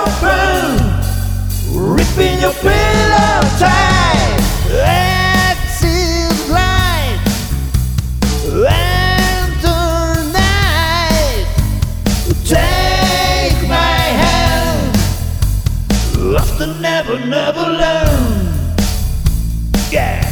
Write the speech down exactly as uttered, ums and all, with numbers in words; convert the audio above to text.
open, ripping your pillow tight. Exit light, enter night. Take my hand, lost and never, never learn. Yeah.